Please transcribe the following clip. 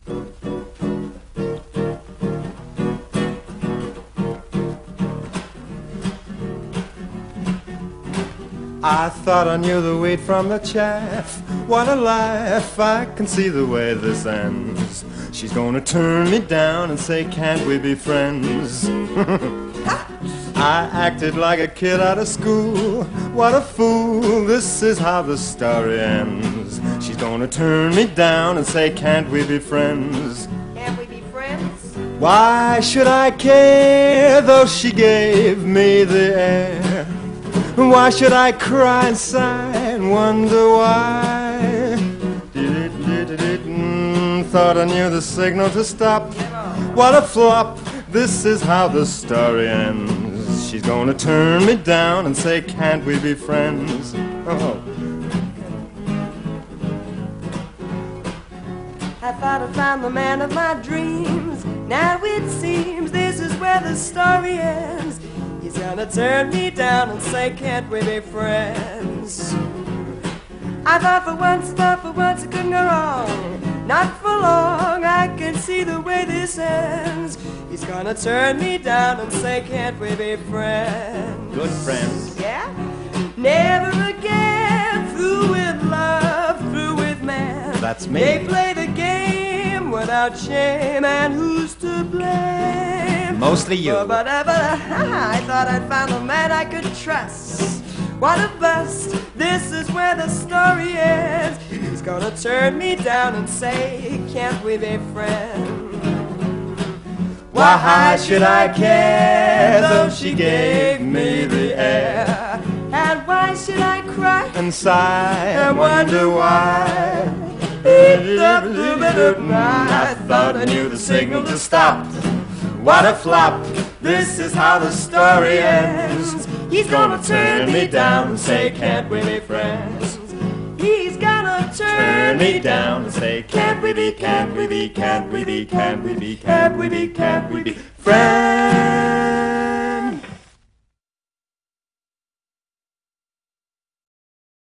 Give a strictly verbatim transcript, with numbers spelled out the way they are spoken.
I thought I knew the wheat from the chaff. What a laugh, I can see the way this ends. She's gonna turn me down and say, can't we be friends? I acted like a kid out of school. What a fool, this is how the story ends. She's gonna turn me down and say, can't we be friends? Can't we be friends? Why should I care, though she gave me the air? Why should I cry and sigh and wonder why? Thought I knew the signal to stop. What a flop, this is how the story ends. She's gonna turn me down and say, can't we be friends? Oh. I thought I found the man of my dreams. Now it seems this is where the story ends. He's gonna turn me down and say, can't we be friends? I thought for once, thought for once it couldn't go wrong. Not for long, I can see the way this ends. He's gonna turn me down and say, can't we be friends? Good friends. Yeah? Never again, through with love, through with man. That's me. They play the game without shame, and who's to blame? Mostly you. But I thought I'd found a man I could trust. What a bust, this is where the story ends. He's gonna turn me down and say, can't we be friends? Why should I care, though she gave me the air? And why should I cry And sigh and wonder why? I thought I knew the signal to stop. What a flop, this is how the story ends. He's gonna turn me down and say, can't we be friends? He's gonna Turn me down and say, can't we be, can't we be, can't we be, can't we be, can't we be, can't we be friends?